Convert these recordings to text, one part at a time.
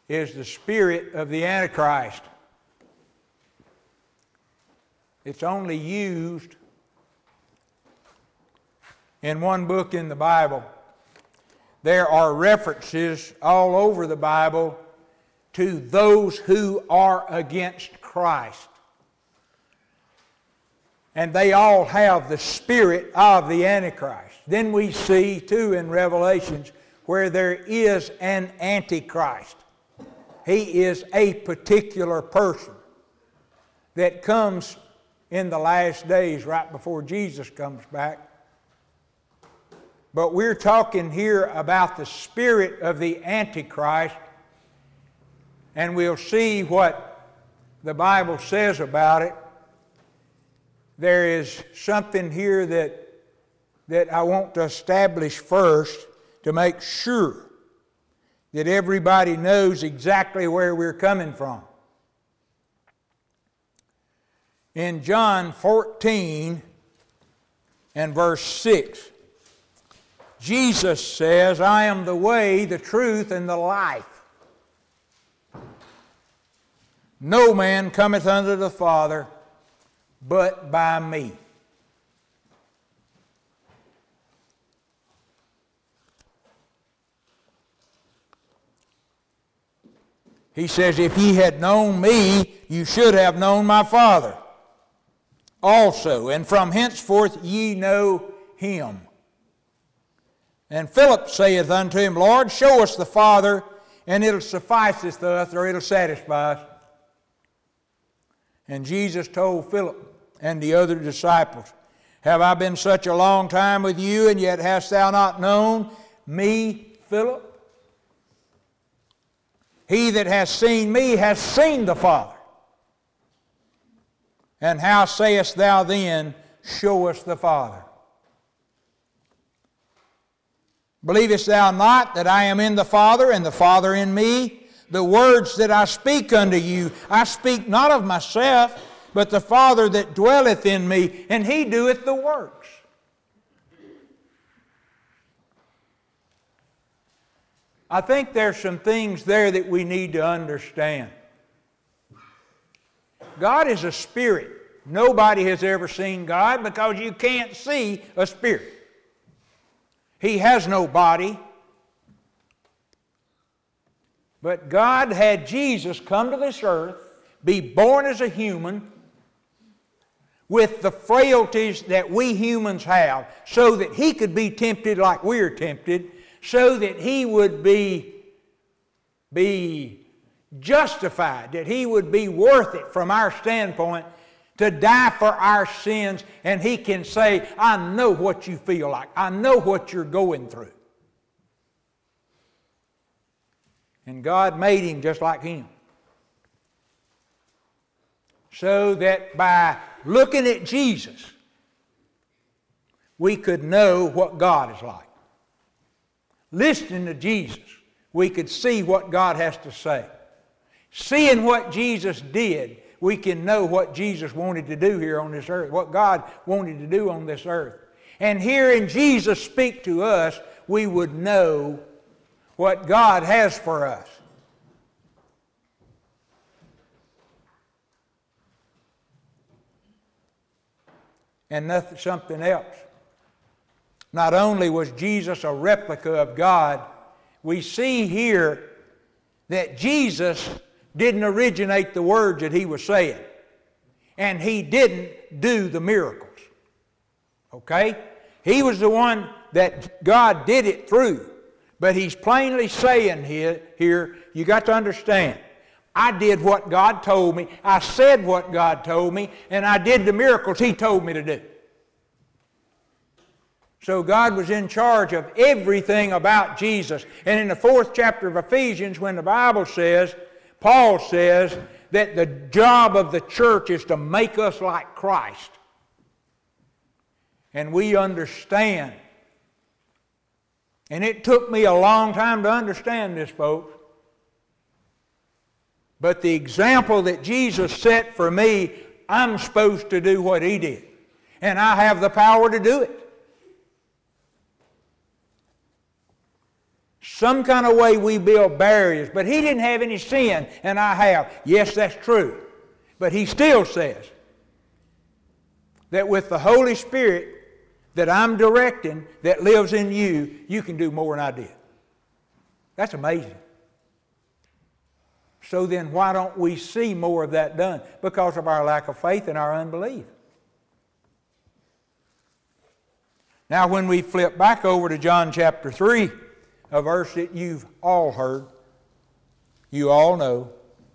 is the spirit of the Antichrist. It's only used in one book in the Bible. There are references all over the Bible to those who are against Christ. And they all have the spirit of the Antichrist. Then we see, too, in Revelations, where there is an Antichrist. He is a particular person that comes in the last days, right before Jesus comes back. But we're talking here about the spirit of the Antichrist, and we'll see what the Bible says about it. There is something here that I want to establish first to make sure that everybody knows exactly where we're coming from. In John 14 and verse 6, Jesus says, I am the way, the truth, and the life. No man cometh unto the Father but by me. He says, if ye had known me, you should have known my Father also, and from henceforth ye know him. And Philip saith unto him, Lord, show us the Father, and it'll sufficeth us, or it'll satisfy us. And Jesus told Philip and the other disciples, have I been such a long time with you, and yet hast thou not known me, Philip? He that has seen me has seen the Father. And how sayest thou then, show us the Father? Believest thou not that I am in the Father, and the Father in me? The words that I speak unto you, I speak not of myself, but the Father that dwelleth in me, and He doeth the works. I think there's some things there that we need to understand. God is a spirit. Nobody has ever seen God because you can't see a spirit. He has no body. But God had Jesus come to this earth, be born as a human, with the frailties that we humans have, so that He could be tempted like we're tempted, so that He would be justified, that He would be worth it from our standpoint to die for our sins, and He can say, I know what you feel like. I know what you're going through. And God made Him just like Him. So that by looking at Jesus, we could know what God is like. Listening to Jesus, we could see what God has to say. Seeing what Jesus did, we can know what Jesus wanted to do here on this earth, what God wanted to do on this earth. And hearing Jesus speak to us, we would know what God has for us. And something else. Not only was Jesus a replica of God, we see here that Jesus didn't originate the words that He was saying. And He didn't do the miracles. Okay? He was the one that God did it through. But He's plainly saying here, you got to understand, I did what God told me, I said what God told me, and I did the miracles He told me to do. So God was in charge of everything about Jesus. And in the 4th chapter of Ephesians, when the Bible says, Paul says that the job of the church is to make us like Christ. And we understand. And it took me a long time to understand this, folks. But the example that Jesus set for me, I'm supposed to do what He did. And I have the power to do it. Some kind of way we build barriers. But He didn't have any sin, and I have. Yes, that's true. But He still says that with the Holy Spirit that I'm directing, that lives in you, you can do more than I did. That's amazing. So then why don't we see more of that done? Because of our lack of faith and our unbelief. Now when we flip back over to John chapter 3, a verse that you've all heard, you all know.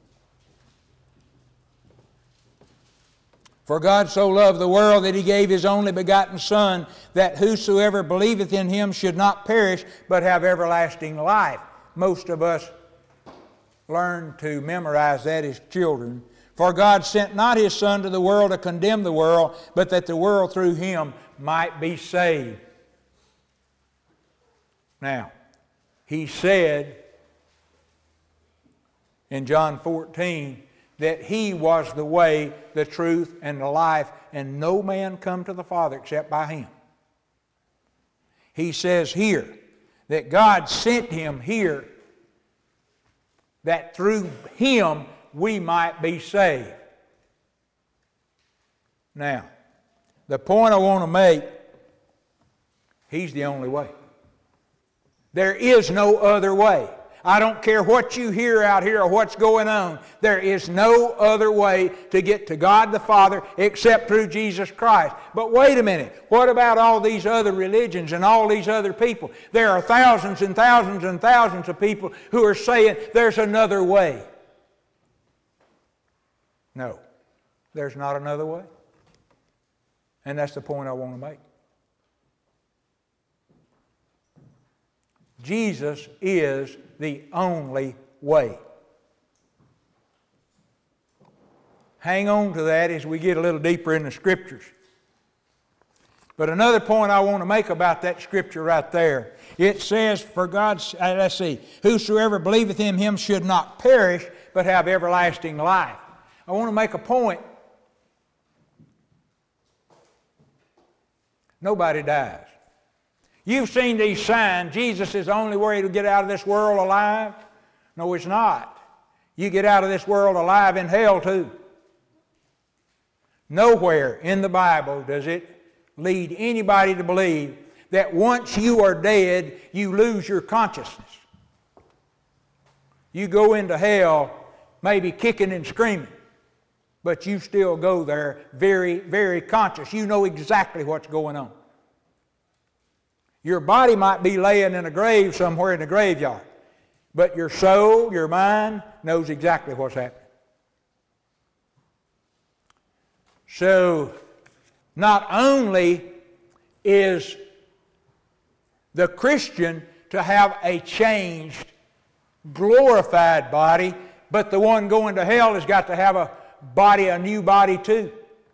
For God so loved the world that He gave His only begotten Son, that whosoever believeth in Him should not perish, but have everlasting life. Most of us learn to memorize that as children. For God sent not His Son to the world to condemn the world, but that the world through Him might be saved. Now, He said in John 14 that He was the way, the truth, and the life, and no man come to the Father except by Him. He says here that God sent Him here that through Him we might be saved. Now, the point I want to make, He's the only way. There is no other way. I don't care what you hear out here or what's going on. There is no other way to get to God the Father except through Jesus Christ. But wait a minute. What about all these other religions and all these other people? There are thousands and thousands and thousands of people who are saying there's another way. No, there's not another way. And that's the point I want to make. Jesus is the only way. Hang on to that as we get a little deeper in the Scriptures. But another point I want to make about that Scripture right there, it says, for God's, whosoever believeth in Him should not perish, but have everlasting life. I want to make a point. Nobody dies. You've seen these signs. Jesus is the only way to get out of this world alive. No, it's not. You get out of this world alive in hell too. Nowhere in the Bible does it lead anybody to believe that once you are dead, you lose your consciousness. You go into hell maybe kicking and screaming, but you still go there very, very conscious. You know exactly what's going on. Your body might be laying in a grave somewhere in the graveyard, but your soul, your mind, knows exactly what's happening. So, not only is the Christian to have a changed, glorified body, but the one going to hell has got to have a new body too.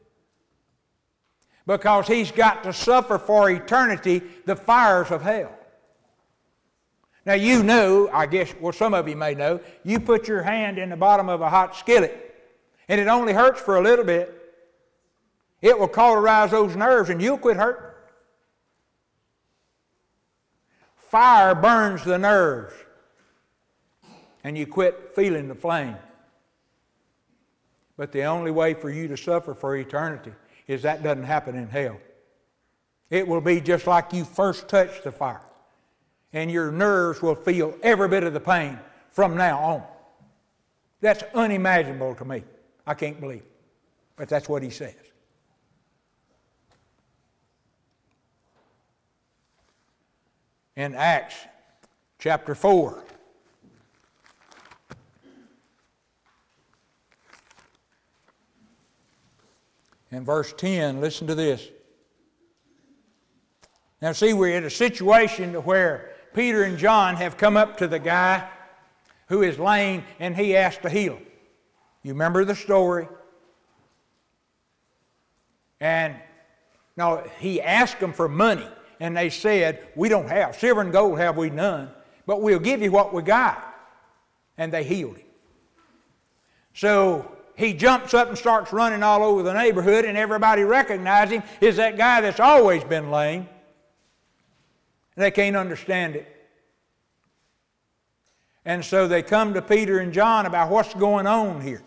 Because he's got to suffer for eternity the fires of hell. Now you know, I guess, well some of you may know, you put your hand in the bottom of a hot skillet and it only hurts for a little bit. It will cauterize those nerves and you'll quit hurting. Fire burns the nerves and you quit feeling the flame. But the only way for you to suffer for eternity is that doesn't happen in hell. It will be just like you first touched the fire. And your nerves will feel every bit of the pain from now on. That's unimaginable to me. I can't believe it. But that's what he says. In Acts chapter 4. In verse 10, listen to this. Now see, we're in a situation where Peter and John have come up to the guy who is lame and he asked to heal him. You remember the story? And no, he asked them for money and they said, we don't have, silver and gold have we none, but we'll give you what we got. And they healed him. So he jumps up and starts running all over the neighborhood and everybody recognizes him as that guy that's always been lame. And they can't understand it. And so they come to Peter and John about what's going on here.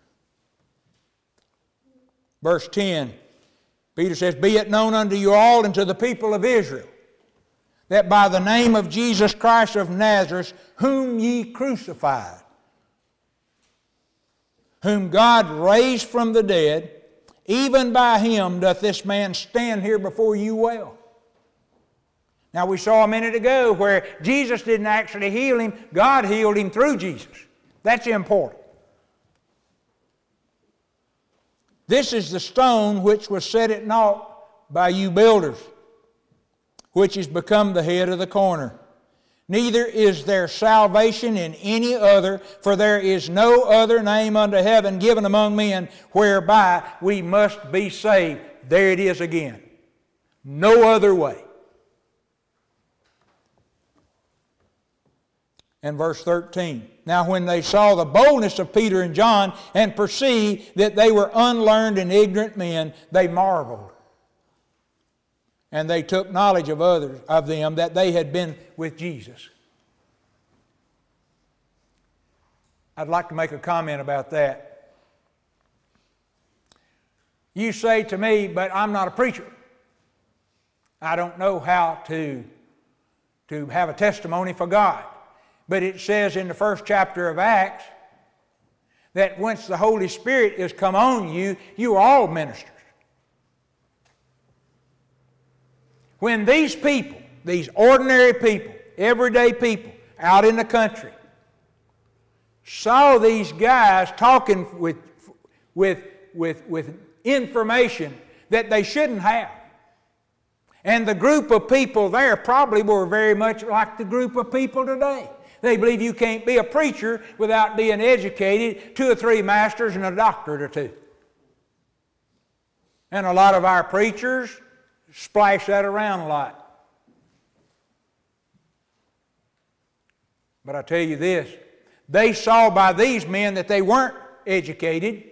Verse 10, Peter says, "Be it known unto you all and to the people of Israel, that by the name of Jesus Christ of Nazareth, whom ye crucified, whom God raised from the dead, even by him doth this man stand here before you well." Now we saw a minute ago where Jesus didn't actually heal him, God healed him through Jesus. That's important. "This is the stone which was set at naught by you builders, which is become the head of the corner. Neither is there salvation in any other, for there is no other name under heaven given among men whereby we must be saved." There it is again. No other way. And verse 13, "Now when they saw the boldness of Peter and John and perceived that they were unlearned and ignorant men, they marveled. And they took knowledge of them that they had been with Jesus." I'd like to make a comment about that. You say to me, "But I'm not a preacher. I don't know how to have a testimony for God." But it says in the first chapter of Acts that once the Holy Spirit is come on you, you are all ministers. When these people, these ordinary people, everyday people out in the country, saw these guys talking with information that they shouldn't have, and the group of people there probably were very much like the group of people today. They believe you can't be a preacher without being educated, 2 or 3 masters and a doctorate or 2. And a lot of our preachers splash that around a lot. But I tell you this, they saw by these men that they weren't educated,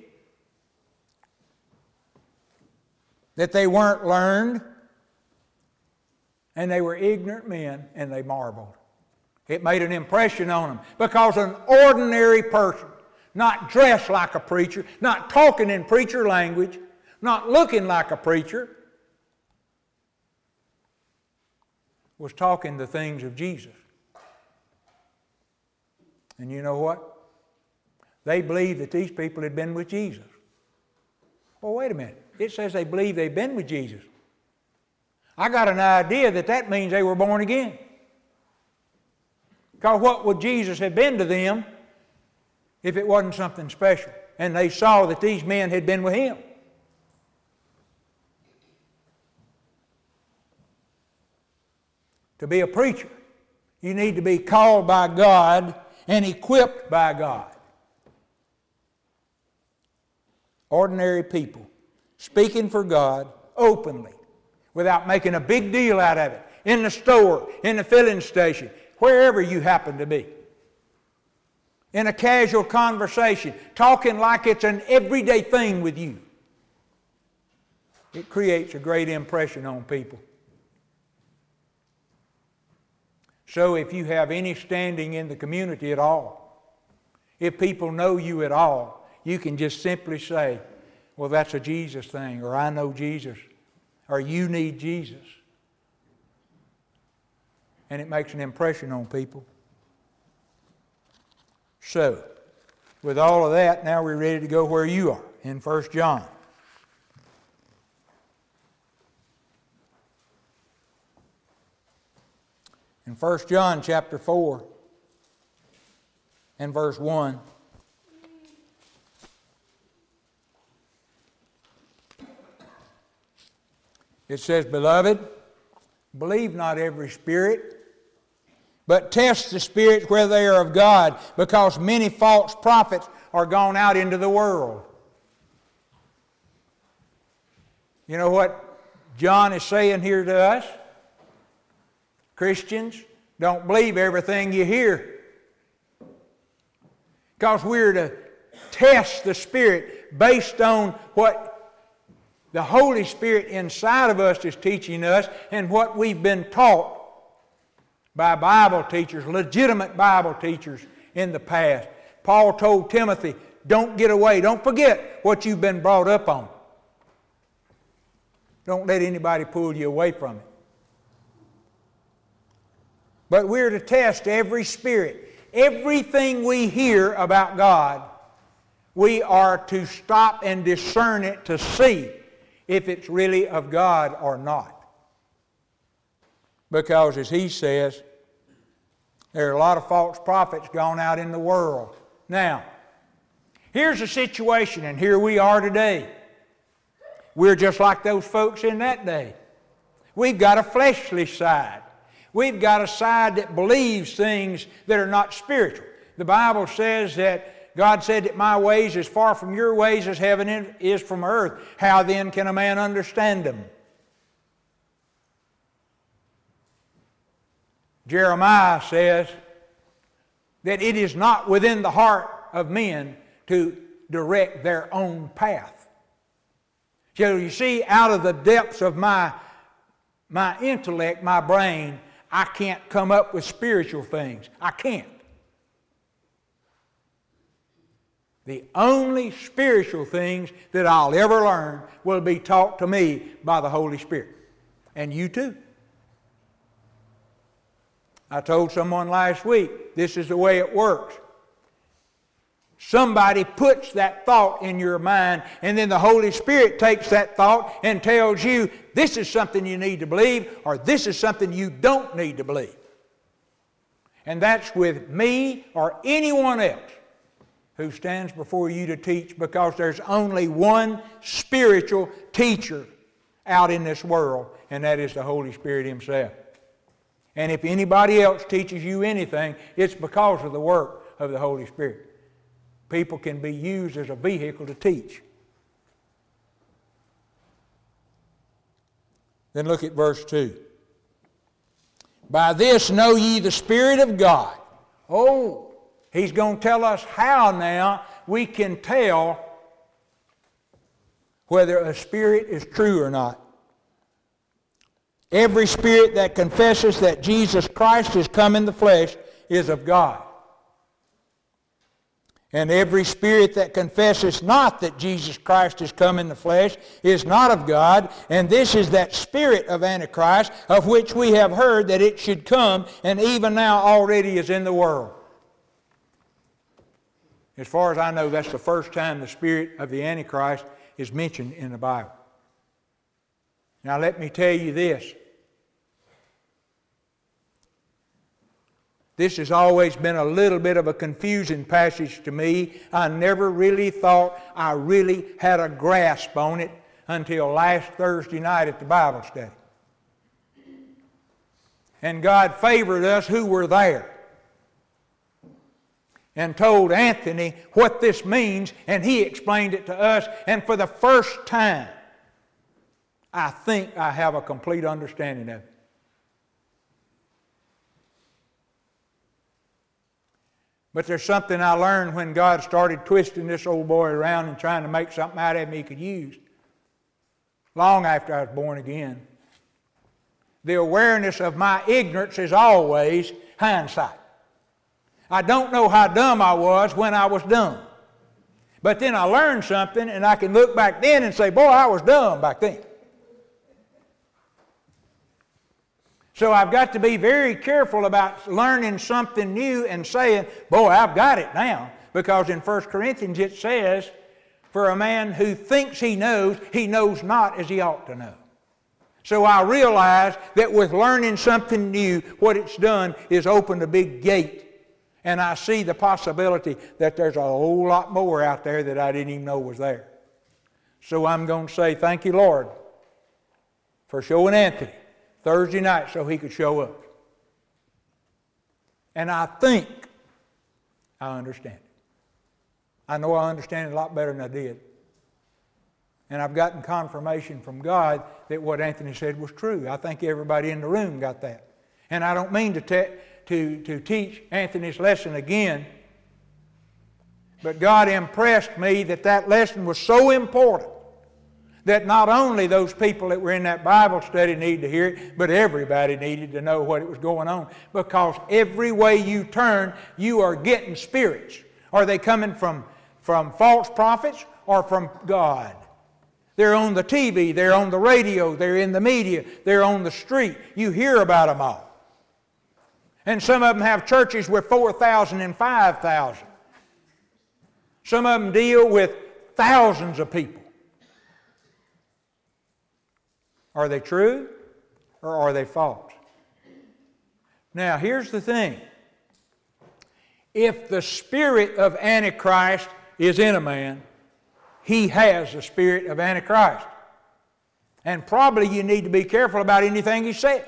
that they weren't learned, and they were ignorant men, and they marveled. It made an impression on them because an ordinary person, not dressed like a preacher, not talking in preacher language, not looking like a preacher, was talking the things of Jesus. And you know what? They believed that these people had been with Jesus. Well, wait a minute. It says they believe they've been with Jesus. I got an idea that means they were born again. Because what would Jesus have been to them if it wasn't something special? And they saw that these men had been with him. To be a preacher, you need to be called by God and equipped by God. Ordinary people, speaking for God openly, without making a big deal out of it, in the store, in the filling station, wherever you happen to be. In a casual conversation, talking like it's an everyday thing with you. It creates a great impression on people. So if you have any standing in the community at all, if people know you at all, you can just simply say, "Well, that's a Jesus thing," or "I know Jesus," or "You need Jesus." And it makes an impression on people. So, with all of that, now we're ready to go where you are, in 1 John. In 1 John chapter 4 and verse 1, it says, "Beloved, believe not every spirit, but test the spirits whether they are of God, because many false prophets are gone out into the world." You know what John is saying here to us? Christians, don't believe everything you hear. Because we're to test the Spirit based on what the Holy Spirit inside of us is teaching us and what we've been taught by Bible teachers, legitimate Bible teachers in the past. Paul told Timothy, don't get away. Don't forget what you've been brought up on. Don't let anybody pull you away from it. But we're to test every spirit. Everything we hear about God, we are to stop and discern it to see if it's really of God or not. Because as he says, there are a lot of false prophets gone out in the world. Now, here's a situation, and here we are today. We're just like those folks in that day. We've got a fleshly side. We've got a side that believes things that are not spiritual. The Bible says that God said that my ways is far from your ways as heaven is from earth. How then can a man understand them? Jeremiah says that it is not within the heart of men to direct their own path. So you see, out of the depths of my intellect, my brain, I can't come up with spiritual things. I can't. The only spiritual things that I'll ever learn will be taught to me by the Holy Spirit. And you too. I told someone last week, this is the way it works. Somebody puts that thought in your mind, and then the Holy Spirit takes that thought and tells you, this is something you need to believe, or this is something you don't need to believe. And that's with me or anyone else who stands before you to teach, because there's only one spiritual teacher out in this world, and that is the Holy Spirit Himself. And if anybody else teaches you anything, it's because of the work of the Holy Spirit. People can be used as a vehicle to teach. Then look at verse 2. By this know ye the Spirit of God. Oh, he's going to tell us how now we can tell whether a spirit is true or not. Every spirit that confesses that Jesus Christ is come in the flesh is of God. And every spirit that confesses not that Jesus Christ is come in the flesh is not of God. And this is that spirit of Antichrist, of which we have heard that it should come, and even now already is in the world. As far as I know, that's the first time the spirit of the Antichrist is mentioned in the Bible. Now let me tell you this. This has always been a little bit of a confusing passage to me. I never really thought I really had a grasp on it until last Thursday night at the Bible study. And God favored us who were there and told Anthony what this means, and he explained it to us. And for the first time, I think I have a complete understanding of it. But there's something I learned when God started twisting this old boy around and trying to make something out of him he could use. Long after I was born again. The awareness of my ignorance is always hindsight. I don't know how dumb I was when I was dumb. But then I learned something, and I can look back then and say, boy, I was dumb back then. So I've got to be very careful about learning something new and saying, boy, I've got it now. Because in 1 Corinthians it says, for a man who thinks he knows not as he ought to know. So I realize that with learning something new, what it's done is opened a big gate. And I see the possibility that there's a whole lot more out there that I didn't even know was there. So I'm going to say, thank you, Lord, for showing Anthony Thursday night so he could show up. And I think I understand it. I know I understand it a lot better than I did. And I've gotten confirmation from God that what Anthony said was true. I think everybody in the room got that. And I don't mean to teach Anthony's lesson again, but God impressed me that lesson was so important that not only those people that were in that Bible study needed to hear it, but everybody needed to know what was going on. Because every way you turn, you are getting spirits. Are they coming from false prophets or from God? They're on the TV, they're on the radio, they're in the media, they're on the street. You hear about them all. And some of them have churches with 4,000 and 5,000. Some of them deal with thousands of people. Are they true or are they false? Now, here's the thing. If the spirit of Antichrist is in a man, he has the spirit of Antichrist. And probably you need to be careful about anything he says.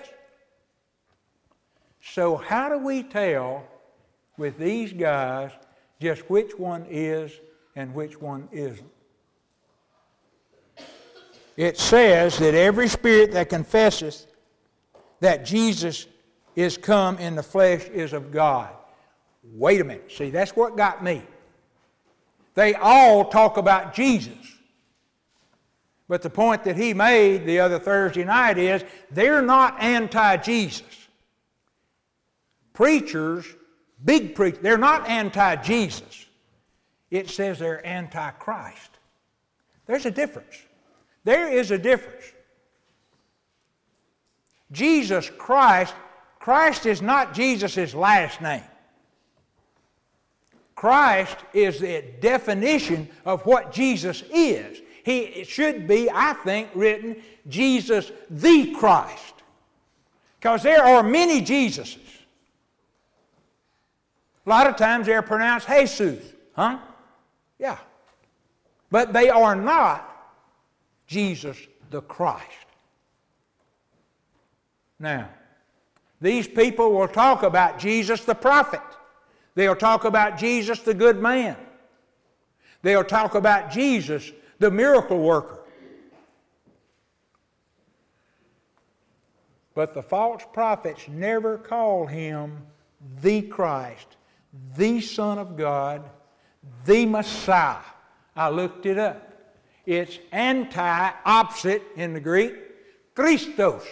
So how do we tell with these guys just which one is and which one isn't? It says that every spirit that confesses that Jesus is come in the flesh is of God. Wait a minute. See, that's what got me. They all talk about Jesus. But the point that he made the other Thursday night is they're not anti-Jesus. Preachers, big preachers, they're not anti-Jesus. It says they're anti-Christ. There's a difference. There is a difference. Jesus Christ is not Jesus' last name. Christ is the definition of what Jesus is. It should be, I think, written Jesus the Christ. Because there are many Jesuses. A lot of times they're pronounced Jesus. Huh? Yeah. But they are not Jesus the Christ. Now, these people will talk about Jesus the prophet. They'll talk about Jesus the good man. They'll talk about Jesus the miracle worker. But the false prophets never call him the Christ, the Son of God, the Messiah. I looked it up. It's opposite in the Greek, Christos,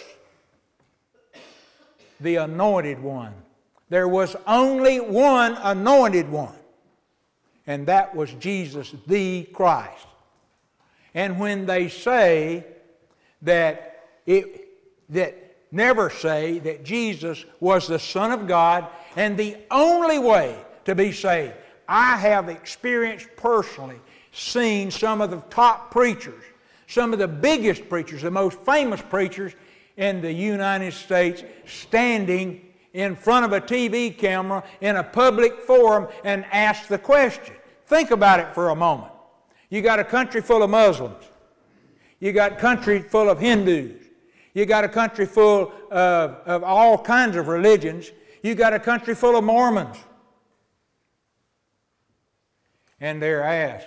the anointed one. There was only one anointed one, and that was Jesus the Christ. And when they say that never say that Jesus was the Son of God and the only way to be saved. I have experienced personally, seen some of the top preachers, some of the biggest preachers, the most famous preachers in the United States standing in front of a TV camera in a public forum and ask the question. Think about it for a moment. You got a country full of Muslims. You got a country full of Hindus. You got a country full of all kinds of religions. You got a country full of Mormons. And they're asked,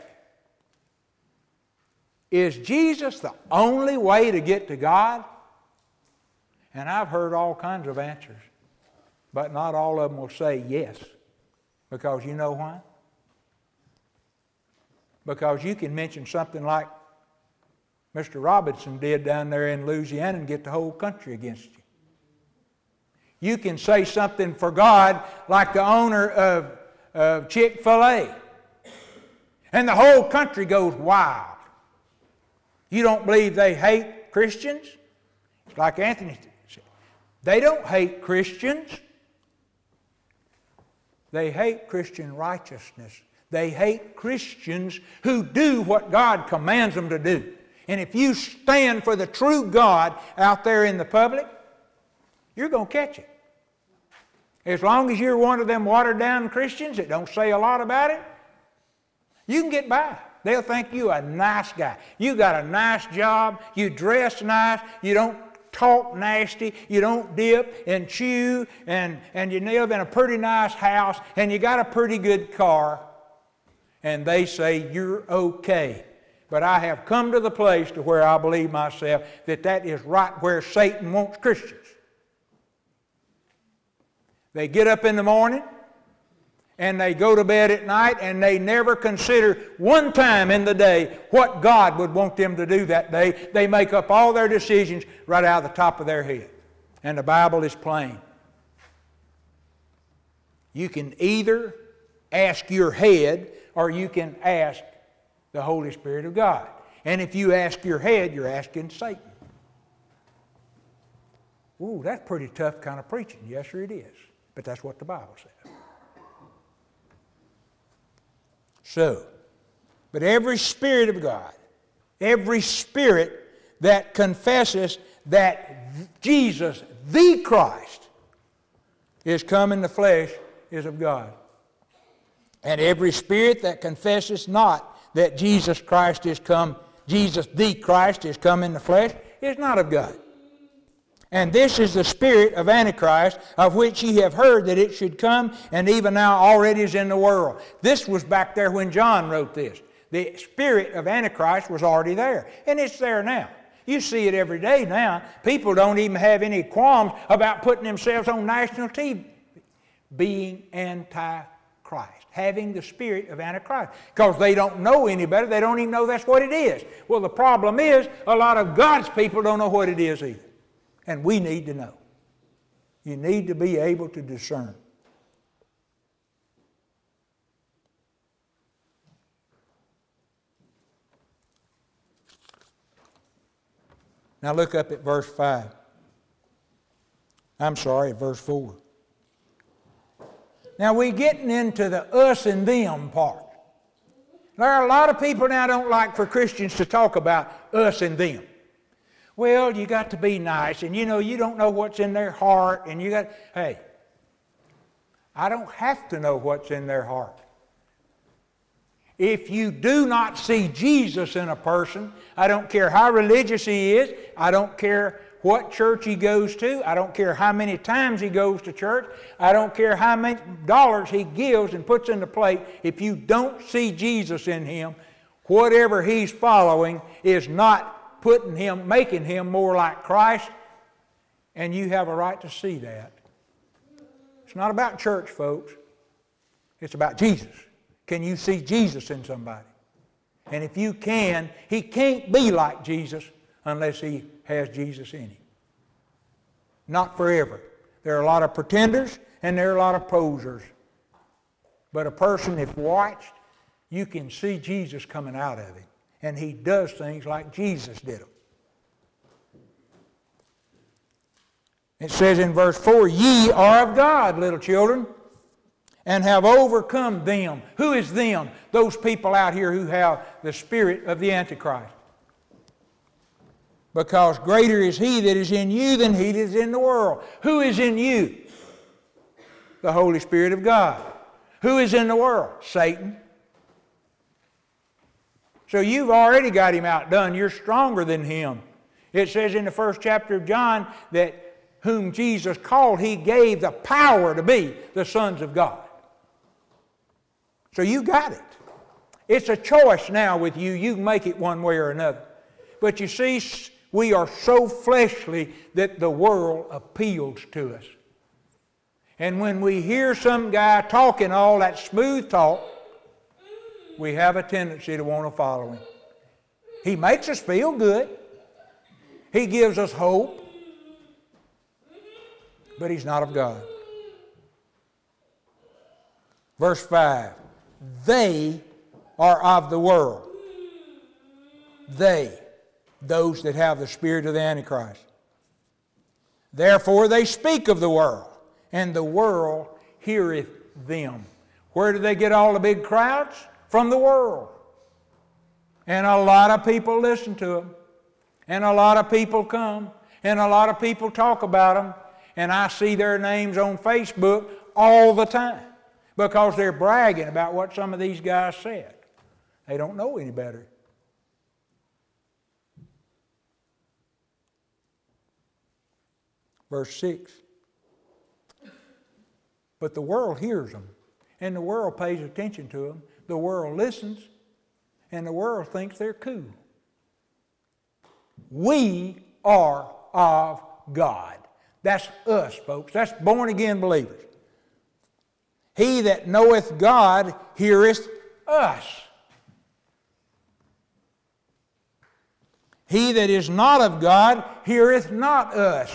is Jesus the only way to get to God? And I've heard all kinds of answers, but not all of them will say yes. Because you know why? Because you can mention something like Mr. Robinson did down there in Louisiana and get the whole country against you. You can say something for God like the owner of Chick-fil-A, and the whole country goes wild. You don't believe they hate Christians? It's like Anthony said. They don't hate Christians. They hate Christian righteousness. They hate Christians who do what God commands them to do. And if you stand for the true God out there in the public, you're going to catch it. As long as you're one of them watered-down Christians that don't say a lot about it, you can get by. They'll think you a nice guy. You got a nice job. You dress nice. You don't talk nasty. You don't dip and chew. And you live in a pretty nice house. And you got a pretty good car. And they say you're okay. But I have come to the place to where I believe myself that is right where Satan wants Christians. They get up in the morning and they go to bed at night, and they never consider one time in the day what God would want them to do that day. They make up all their decisions right out of the top of their head. And the Bible is plain. You can either ask your head, or you can ask the Holy Spirit of God. And if you ask your head, you're asking Satan. Ooh, that's pretty tough kind of preaching. Yes, sir, it is. But that's what the Bible says. So, but every spirit of God, every spirit that confesses that Jesus, the Christ, is come in the flesh is of God. And every spirit that confesses not that Jesus Christ is come, Jesus the Christ is come in the flesh, is not of God. And this is the spirit of Antichrist, of which ye have heard that it should come, and even now already is in the world. This was back there when John wrote this. The spirit of Antichrist was already there, and it's there now. You see it every day now. People don't even have any qualms about putting themselves on national TV. Being anti-Christ, having the spirit of Antichrist, because they don't know any better. They don't even know that's what it is. Well, the problem is a lot of God's people don't know what it is either. And we need to know. You need to be able to discern. Now look up at verse 5. I'm sorry, verse 4. Now we're getting into the us and them part. There are a lot of people now don't like for Christians to talk about us and them. Well, you got to be nice, and you don't know what's in their heart, and hey, I don't have to know what's in their heart. If you do not see Jesus in a person, I don't care how religious he is, I don't care what church he goes to, I don't care how many times he goes to church, I don't care how many dollars he gives and puts in the plate, if you don't see Jesus in him, whatever he's following is not making him more like Christ, and you have a right to see that. It's not about church, folks. It's about Jesus. Can you see Jesus in somebody? And if you can, he can't be like Jesus unless he has Jesus in him. Not forever. There are a lot of pretenders and there are a lot of posers. But a person, if watched, you can see Jesus coming out of him. And he does things like Jesus did them. It says in verse 4, ye are of God, little children, and have overcome them. Who is them? Those people out here who have the spirit of the Antichrist. Because greater is he that is in you than he that is in the world. Who is in you? The Holy Spirit of God. Who is in the world? Satan. So you've already got him outdone. You're stronger than him. It says in the first chapter of John that whom Jesus called, he gave the power to be the sons of God. So you got it. It's a choice now with you. You can make it one way or another. But you see, we are so fleshly that the world appeals to us. And when we hear some guy talking all that smooth talk, we have a tendency to want to follow him. He makes us feel good. He gives us hope. But he's not of God. Verse 5. They are of the world. They, those that have the spirit of the Antichrist. Therefore they speak of the world, and the world heareth them. Where do they get all the big crowds? From the world. And a lot of people listen to them. And a lot of people come. And a lot of people talk about them. And I see their names on Facebook all the time. Because they're bragging about what some of these guys said. They don't know any better. Verse 6. But the world hears them. And the world pays attention to them. The world listens, and the world thinks they're cool. We are of God. That's us, folks. That's born-again believers. He that knoweth God heareth us. He that is not of God heareth not us.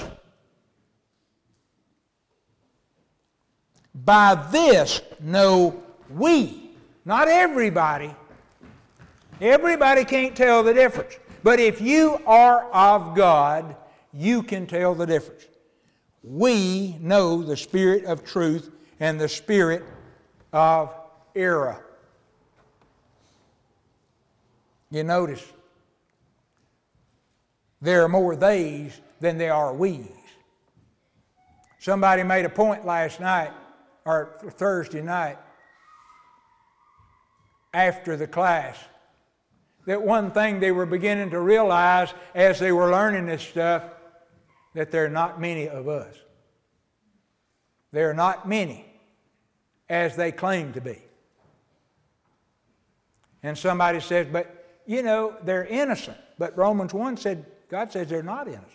By this know we, not everybody. Everybody can't tell the difference. But if you are of God, you can tell the difference. We know the spirit of truth and the spirit of error. You notice, there are more theys than there are we's. Somebody made a point last night, or Thursday night, after the class, that one thing they were beginning to realize as they were learning this stuff, that there are not many of us. There are not many as they claim to be. And somebody says, but you know, they're innocent. But Romans 1 said, God says they're not innocent.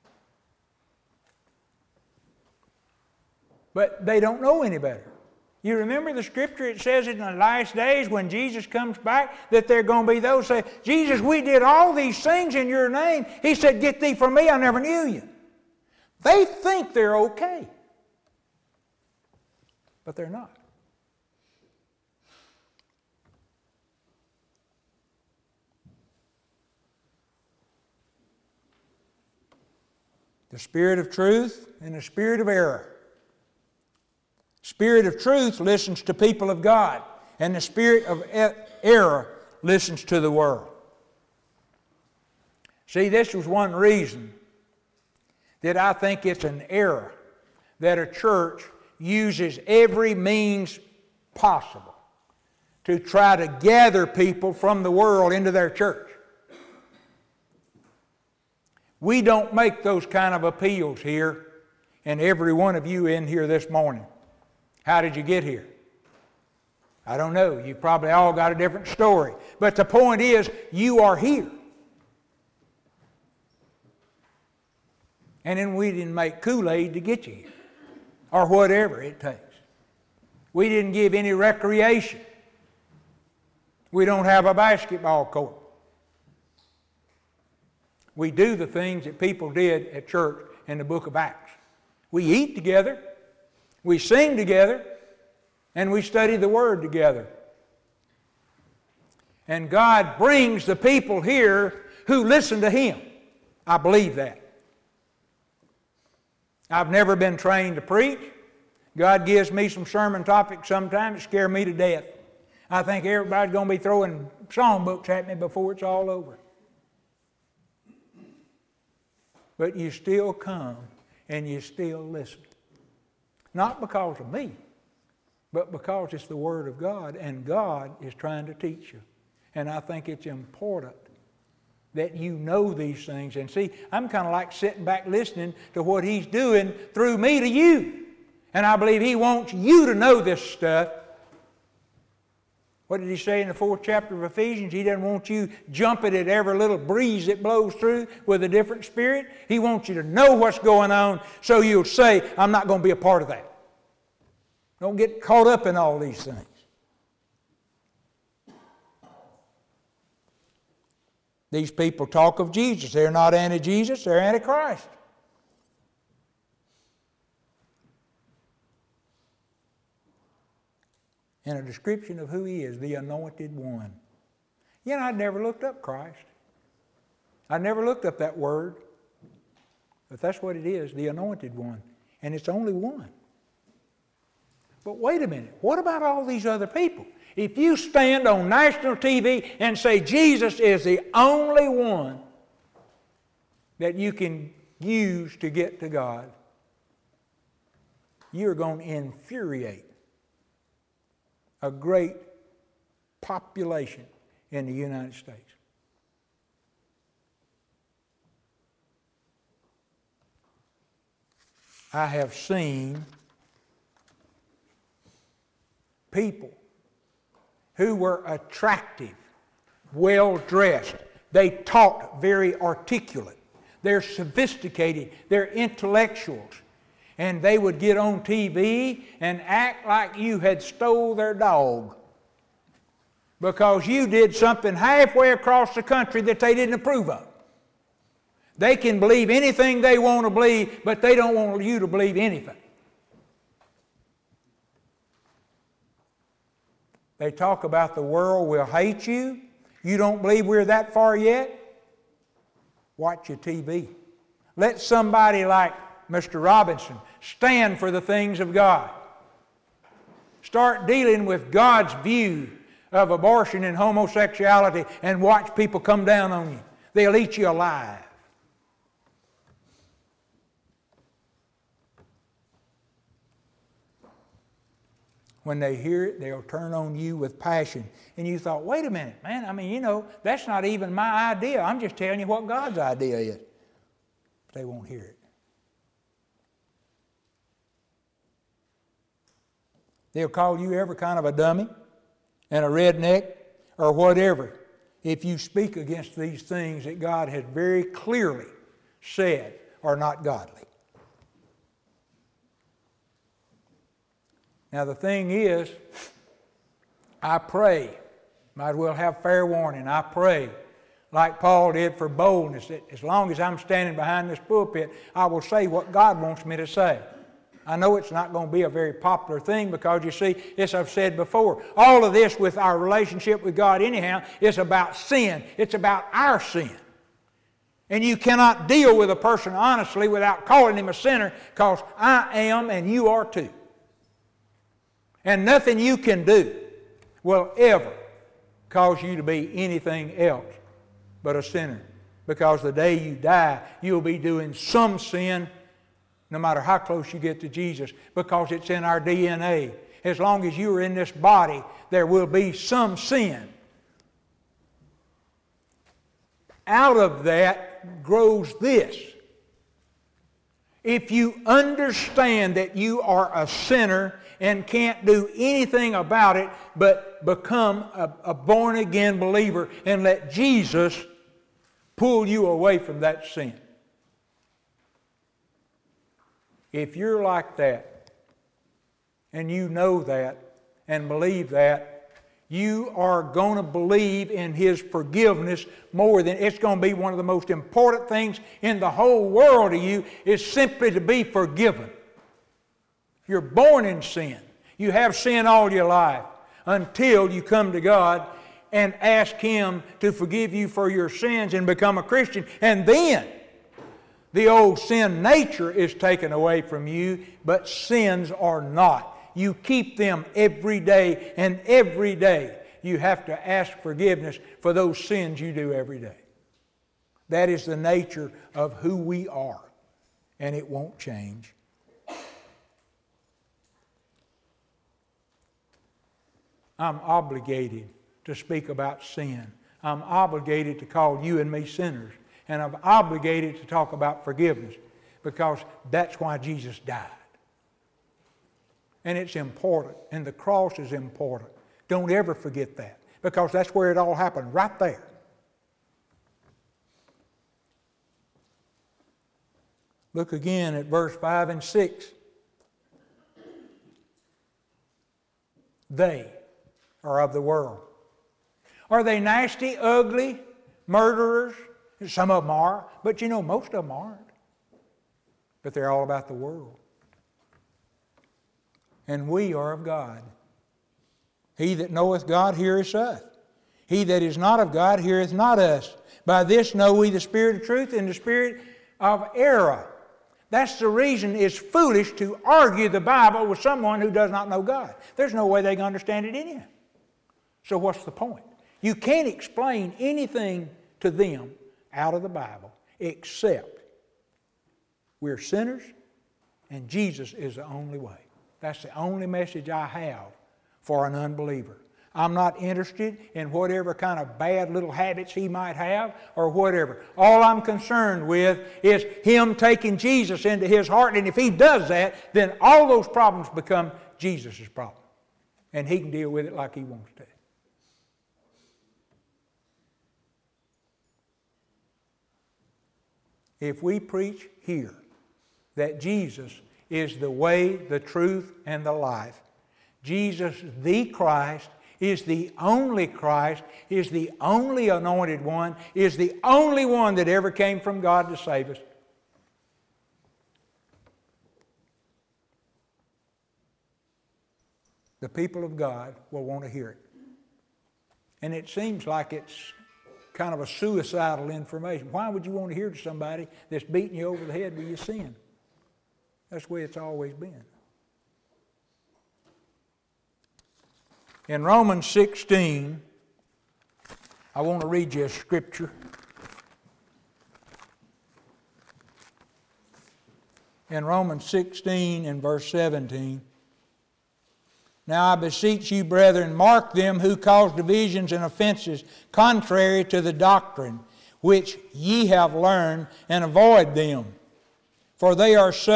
But they don't know any better. You remember the scripture, it says in the last days when Jesus comes back that there are going to be those who say, Jesus, we did all these things in your name. He said, get thee from me, I never knew you. They think they're okay. But they're not. The spirit of truth and the spirit of error. Spirit of truth listens to people of God, and the spirit of error listens to the world. See, this was one reason that I think it's an error that a church uses every means possible to try to gather people from the world into their church. We don't make those kind of appeals here, and every one of you in here this morning. How did you get here? I don't know. You probably all got a different story. But the point is, you are here. And then we didn't make Kool-Aid to get you here, or whatever it takes. We didn't give any recreation. We don't have a basketball court. We do the things that people did at church in the book of Acts. We eat together. We sing together, and we study the Word together. And God brings the people here who listen to Him. I believe that. I've never been trained to preach. God gives me some sermon topics sometimes that scare me to death. I think everybody's going to be throwing songbooks at me before it's all over. But you still come and you still listen. Not because of me, but because it's the Word of God, and God is trying to teach you. And I think it's important that you know these things. And see, I'm kind of like sitting back listening to what He's doing through me to you. And I believe He wants you to know this stuff. What did He say in the 4th chapter of Ephesians? He doesn't want you jumping at every little breeze that blows through with a different spirit. He wants you to know what's going on so you'll say, I'm not going to be a part of that. Don't get caught up in all these things. These people talk of Jesus. They're not anti-Jesus, they're anti-Christ. And a description of who He is, the Anointed One. You know, I'd never looked up Christ. I never looked up that word. But that's what it is, the Anointed One. And it's only one. But wait a minute, what about all these other people? If you stand on national TV and say Jesus is the only one that you can use to get to God, you're going to infuriate a great population in the United States. I have seen people who were attractive, well-dressed. They talk very articulate. They're sophisticated. They're intellectuals. And they would get on TV and act like you had stole their dog because you did something halfway across the country that they didn't approve of. They can believe anything they want to believe, but they don't want you to believe anything. They talk about the world will hate you. You don't believe we're that far yet? Watch your TV. Let somebody like Mr. Robinson stand for the things of God. Start dealing with God's view of abortion and homosexuality and watch people come down on you. They'll eat you alive. When they hear it, they'll turn on you with passion. And you thought, wait a minute, man, that's not even my idea. I'm just telling you what God's idea is. But they won't hear it. They'll call you every kind of a dummy and a redneck or whatever if you speak against these things that God has very clearly said are not godly. Now the thing is, I pray, might as well have fair warning, I pray, like Paul did for boldness, that as long as I'm standing behind this pulpit, I will say what God wants me to say. I know it's not going to be a very popular thing because you see, as I've said before, all of this with our relationship with God anyhow is about sin. It's about our sin. And you cannot deal with a person honestly without calling him a sinner because I am and you are too. And nothing you can do will ever cause you to be anything else but a sinner. Because the day you die, you'll be doing some sin no matter how close you get to Jesus, because it's in our DNA. As long as you are in this body, there will be some sin. Out of that grows this. If you understand that you are a sinner and can't do anything about it but become a born-again believer and let Jesus pull you away from that sin. If you're like that, and you know that, and believe that, you are going to believe in His forgiveness more than it's going to be one of the most important things in the whole world to you is simply to be forgiven. You're born in sin. You have sin all your life until you come to God and ask Him to forgive you for your sins and become a Christian. And then the old sin nature is taken away from you, but sins are not. You keep them every day, and every day you have to ask forgiveness for those sins you do every day. That is the nature of who we are, and it won't change. I'm obligated to speak about sin. I'm obligated to call you and me sinners. And I'm obligated to talk about forgiveness because that's why Jesus died. And it's important, and the cross is important. Don't ever forget that because that's where it all happened, right there. Look again at verse 5 and 6. They are of the world. Are they nasty, ugly, murderers? Some of them are, but most of them aren't. But they're all about the world. And we are of God. He that knoweth God heareth us. He that is not of God heareth not us. By this know we the spirit of truth and the spirit of error. That's the reason it's foolish to argue the Bible with someone who does not know God. There's no way they can understand it anyhow. So what's the point? You can't explain anything to them out of the Bible except we're sinners and Jesus is the only way. That's the only message I have for an unbeliever. I'm not interested in whatever kind of bad little habits he might have or whatever. All I'm concerned with is him taking Jesus into his heart, and if he does that, then all those problems become Jesus' problem. And he can deal with it like he wants to. If we preach here that Jesus is the way, the truth, and the life. Jesus, the Christ, is the only Christ, is the only anointed one, is the only one that ever came from God to save us. The people of God will want to hear it. And it seems like it's kind of a suicidal information. Why would you want to hear to somebody that's beating you over the head with your sin? That's the way it's always been. In Romans 16, I want to read you a scripture. In Romans 16 and verse 17, now I beseech you, brethren, mark them who cause divisions and offenses contrary to the doctrine which ye have learned, and avoid them. For they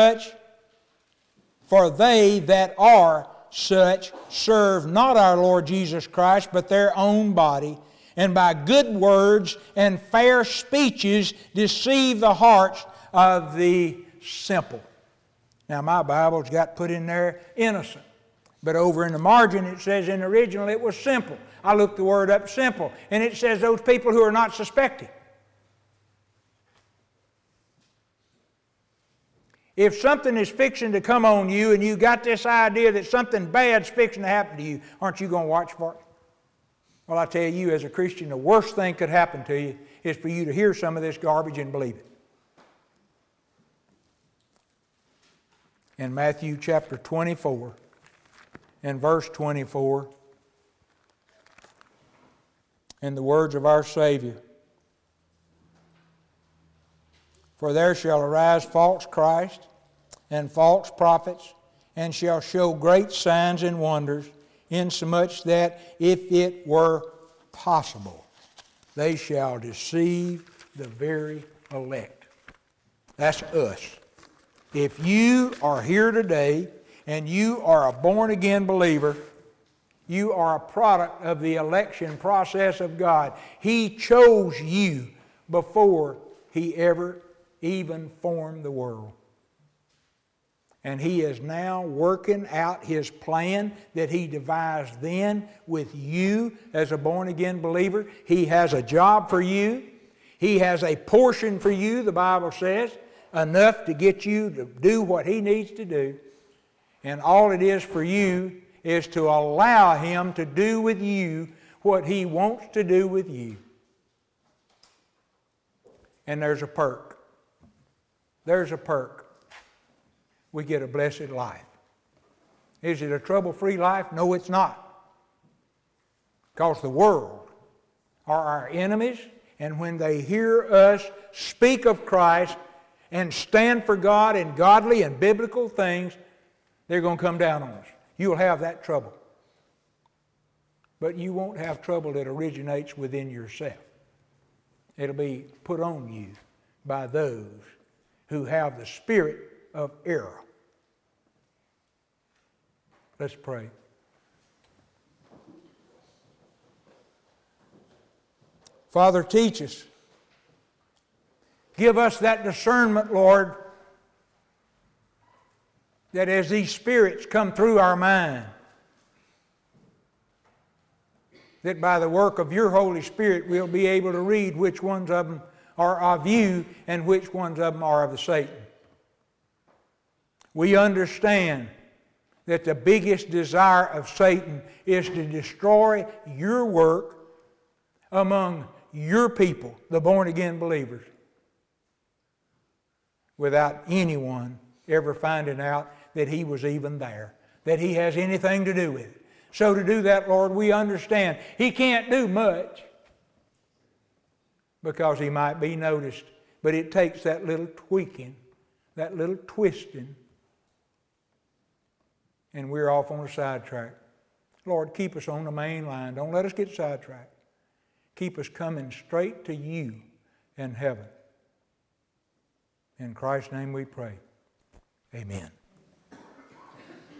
that are such serve not our Lord Jesus Christ, but their own body, and by good words and fair speeches deceive the hearts of the simple. Now my Bible's got put in there innocent. But over in the margin it says in the original it was simple. I looked the word up, simple, and it says those people who are not suspecting. If something is fixing to come on you and you got this idea that something bad's fixing to happen to you, aren't you going to watch for it? Well, I tell you, as a Christian, the worst thing could happen to you is for you to hear some of this garbage and believe it. In Matthew chapter 24, in verse 24, in the words of our Savior, for there shall arise false Christ and false prophets, and shall show great signs and wonders, insomuch that if it were possible, they shall deceive the very elect. That's us. If you are here today and you are a born-again believer, you are a product of the election process of God. He chose you before He ever even formed the world. And He is now working out His plan that He devised then with you as a born-again believer. He has a job for you. He has a portion for you, the Bible says, enough to get you to do what He needs to do. And all it is for you is to allow Him to do with you what He wants to do with you. And there's a perk. There's a perk. We get a blessed life. Is it a trouble-free life? No, it's not. Because the world are our enemies, and when they hear us speak of Christ and stand for God in godly and biblical things, they're going to come down on us. You'll have that trouble. But you won't have trouble that originates within yourself. It'll be put on you by those who have the spirit of error. Let's pray. Father, teach us. Give us that discernment, Lord, that as these spirits come through our mind, that by the work of your Holy Spirit we'll be able to read which ones of them are of you and which ones of them are of the Satan. We understand that the biggest desire of Satan is to destroy your work among your people, the born-again believers, without anyone ever finding out that he was even there, that he has anything to do with it. So to do that, Lord, we understand he can't do much because he might be noticed, but it takes that little tweaking, that little twisting, and we're off on a sidetrack. Lord, keep us on the main line. Don't let us get sidetracked. Keep us coming straight to you in heaven. In Christ's name we pray. Amen.